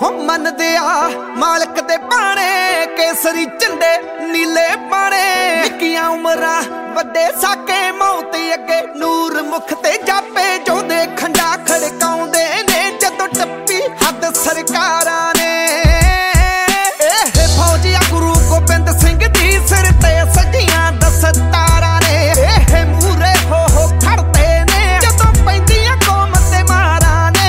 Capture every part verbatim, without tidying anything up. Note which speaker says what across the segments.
Speaker 1: मनदे आ मालक दे बाणे केसरी झंडे नीले बाणे निक्कियां उमरां वड्डे साके मौत अगे नूर मुख ते जापे जोंदे खंडा खड़काउंदे ने जदों टप्पी हद सरकारां ने फौजिया गुरु गोबिंद सिंह दी सिर ते सजियां दस्तारां ने एह मूरे हो हो खड़दे ने जदों पैंदियां कौम ते मारां ने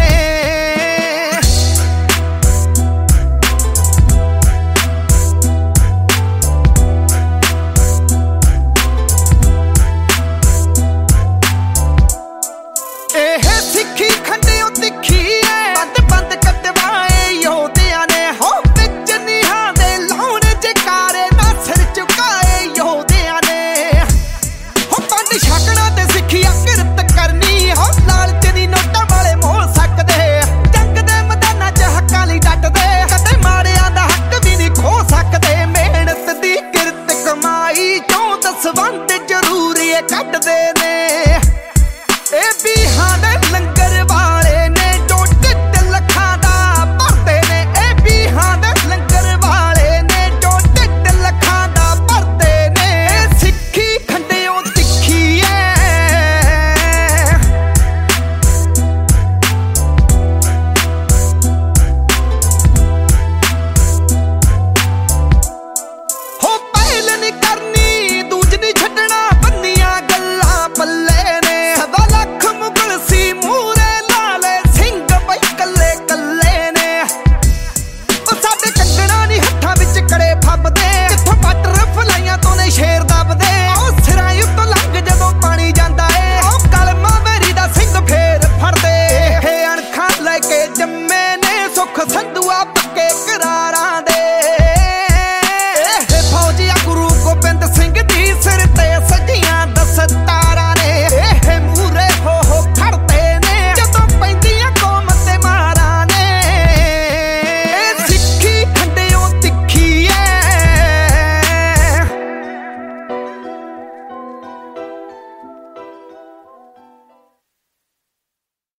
Speaker 1: एह सिक्खी खंडियों तिखी है बंद बंद कटवाए योधिया ने हो बिच निहां दे लाउण जकारे ना सिर झुकाए योधिया ने हो पंड छकना ते सिक्खिया किरत करनी हो लालच दी नोटां वाले मोल सकदे जंग दे मैदानां च हक्कां लई डटदे कदे माड़ियां दा हक भी नहीं खो सकदे मेहनत दी किरत कमाई चों दसवंध जरूर ये कढदे ने ए बीहां दे लंगर वाले ने जो ढिड लखां दा भरदे ने ए बीहां दे लंगर वाले ने जो ढिड लखां दा भरदे ने सिक्खी खंडियों तिखी ऐ हो पहल नहीं करनी दूज नहीं छड्डना बन्नियां गल्लां पल्ले ने सवा लख मुगल सी मूरे लाले सिंह बई कल्ले कल्ले ने ओ साडे कंगना नहीं हत्थां विच कड़े फब्बदे कित्थों बटर फलाइयां तो ने शेर दबदे ओ सिरां उत्तों लंघ जदों पानी जांदा ए ओ कलमा मेरी दा सिंह फेर फड़दे ए अणखां ले के जम्मे ने सुख संधुआ पक्के करारां